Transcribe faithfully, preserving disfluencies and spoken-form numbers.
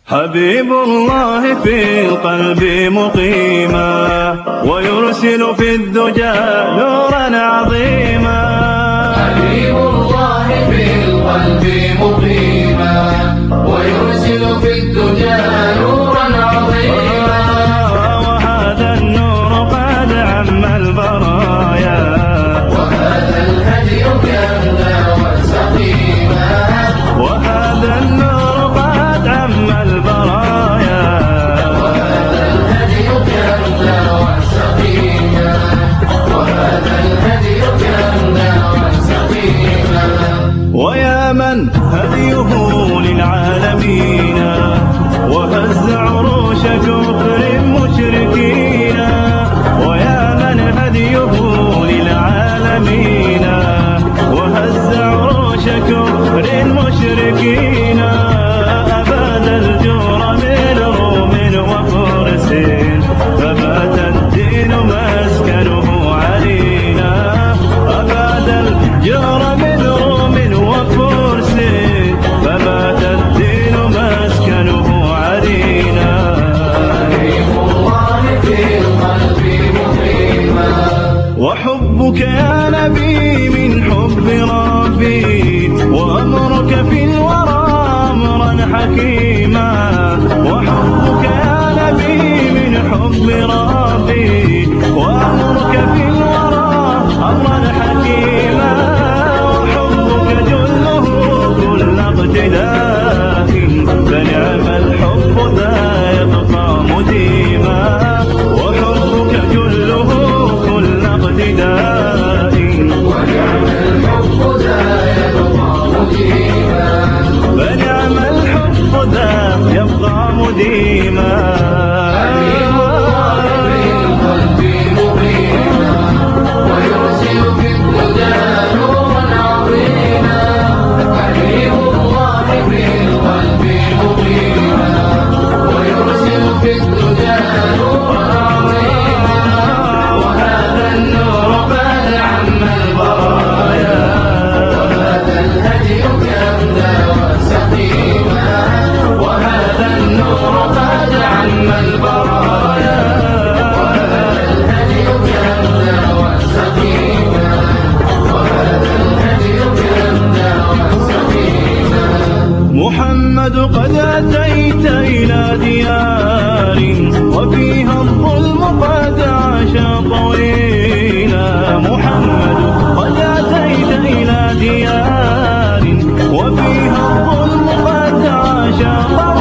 حبيب الله في القلب مقيما ويرسل في الدجى نورا عظيما. حبيب الله في القلب مقيما ويرسل في الدجى نورا عظيما. وهذا النور قد عم البرايا وهذا الهدي كاملا وسقيما. وهذا النور قد عم البرايا. وهذا الهدي كاملا وسقيما. وهذا الهدي كاملا وسقيما. ويا من هديه للعالمين وهز عروش كفر مشركين. ويا من هديه للعالمين وهز عروش كفر مشركين. أباد الجور من روم وفرس فبات الدين مسكنه علينا. أباد الجور من روم وفرس فبات الدين مسكنه علينا. حبيب الله في القلب مقيما وحبك يا نبي من حب ربي وأمرك في الورى أمرا حكيما. وحبك يا نبي من حب ربي وأمرك في الورى أمرا حكيما. وحبك جله كل اقتداء فنعم الحب ذا يبقى مديما. وحبك جله كل اقتداء ونعم الحب ذا يبقى مديما. فنعم الحب ذا يبقى مديما. حبيب الله في القلب مقيما ويرسل في الدجى نورا عظيما. حبيب الله في القلب مقيما ويرسل في الدجى نورا عظيما. وهذا النور قد عم البرايا. وهذا الهدي كاملا وسقيما. وهذا النور قد عم البرايا. وهذا الهدي كاملا وسقيما. وهذا الهدي كاملا وسقيما. محمد قد أتيت إلى ديار وفيها الظلم قد عاش طويلا. محمد قد أتيت إلى ديار وفيها الظلم قد عاش طويلا.